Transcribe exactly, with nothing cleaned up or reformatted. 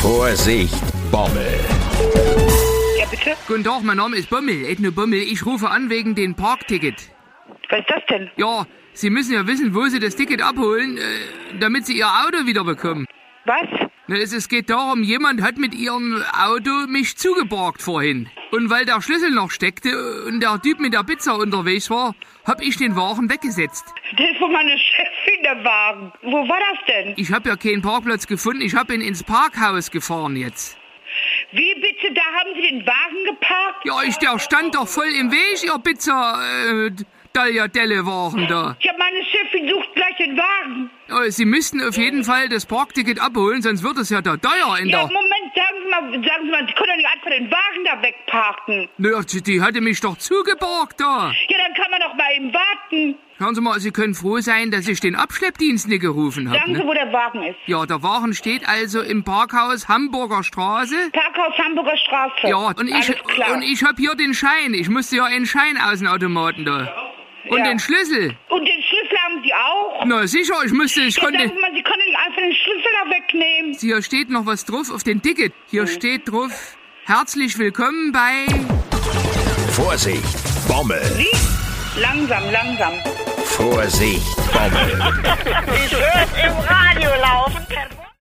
Vorsicht, Bommel. Ja, bitte? Guten Tag, mein Name ist Bommel, Ethno Bommel. Ich rufe an wegen den Parkticket. Was ist das denn? Ja, Sie müssen ja wissen, wo Sie das Ticket abholen, äh, damit Sie Ihr Auto wieder bekommen. Was? Na, es, es geht darum, jemand hat mit Ihrem Auto mich zugeparkt vorhin. Und weil der Schlüssel noch steckte und der Typ mit der Pizza unterwegs war, hab ich den Wagen weggesetzt. Das ist von meiner Chefin, der Wagen. Wo war das denn? Ich hab ja keinen Parkplatz gefunden, ich hab ihn ins Parkhaus gefahren jetzt. Wie bitte, da haben Sie den Wagen geparkt? Ja, ich, der stand doch voll im Weg, Ihr Pizza, äh, Tagliatelle-Wagen da. Ja, meine Chefin sucht gleich den Wagen. Äh, Sie müssten auf jeden Fall das Parkticket abholen, sonst wird es ja da teuer in Ja, der... Moment, sagen Sie mal, sagen Sie mal, Sie können doch nicht einfach den Wagen da wegparken. Nö, die, die hatte mich doch zugeparkt da. Ja, dann kann man doch mal eben warten. Hören Sie mal, Sie können froh sein, dass ich den Abschleppdienst nicht gerufen habe. Sagen Sie, Ne? wo der Wagen ist. Ja, der Wagen steht also im Parkhaus Hamburger Straße. Parkhaus Hamburger Straße. Ja, und ich, Alles klar. und ich hab hier den Schein. Ich musste ja einen Schein aus dem Automaten da. Und Ja. den Schlüssel. Und den Schlüssel haben Sie auch? Na sicher, ich musste, ich Ja, konnte... sagen Sie mal, Sie können nicht einfach den Schlüssel da wegnehmen. Hier steht noch was drauf auf dem Ticket. Hier steht drauf, herzlich willkommen bei... Vorsicht, Bommel. Wie? Langsam, langsam. Vorsicht, Bommel. Ich hör's im Radio laufen.